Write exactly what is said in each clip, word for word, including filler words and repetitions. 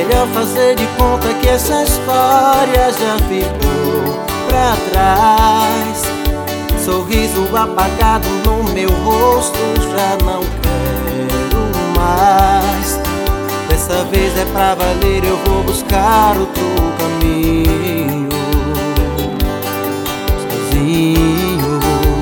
melhor fazer de conta que essa história já ficou pra trás. Sorriso apagado no meu rosto, já não quero mais. Dessa vez é pra valer, eu vou buscar outro caminho sozinho.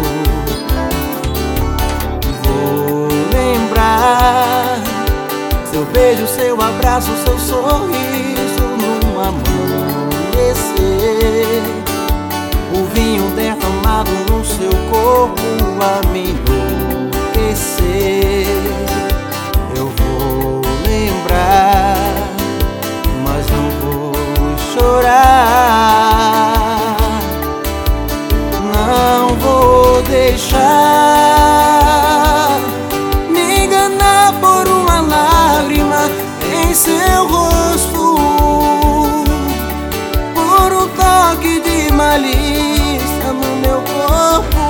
Vou lembrar seu beijo, seu abraço, seu sorriso num amanhecer. O vinho derramado no seu corpo a me enlouquecer. Eu vou lembrar, mas não vou chorar. Não vou deixar me enganar por uma lágrima em seu rosto, por um toque de malícia no meu corpo.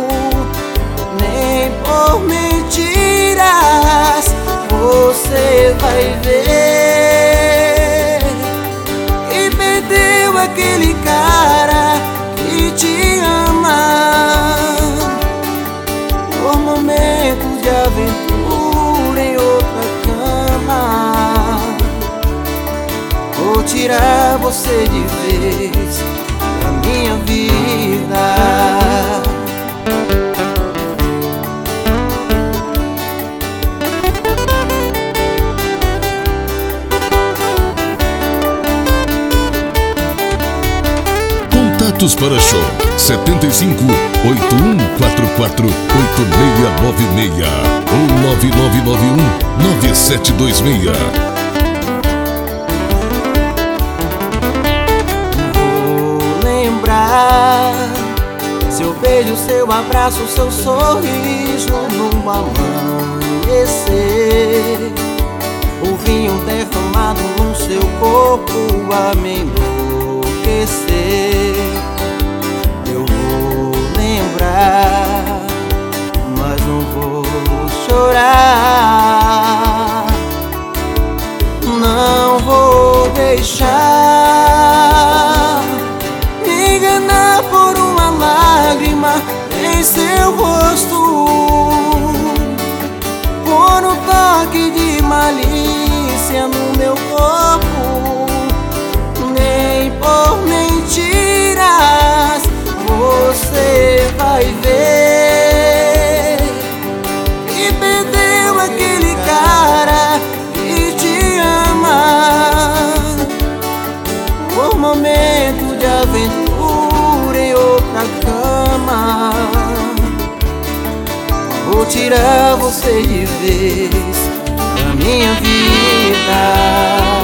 Nem por mentiras você vai ver que perdeu aquele cara que te ama. Por momentos de aventura em outra cama, vou tirar você de vez da minha vida. Contatos para show setenta e cinco, oito um quatro quatro, oito seis nove seis ou nove nove nove um, nove sete dois seis. Seu beijo, seu abraço, seu sorriso num amanhecer. O vinho derramado no seu corpo a me enlouquecer. Eu vou lembrar, mas não vou chorar. Não vou deixar me enganar por uma lágrima em seu rosto, por um toque de malícia no meu corpo. Nem por mentiras você vai ver que perdeu aquele cara que te ama. Por momento de aventura em outra cama, vou tirar você de vez da minha vida.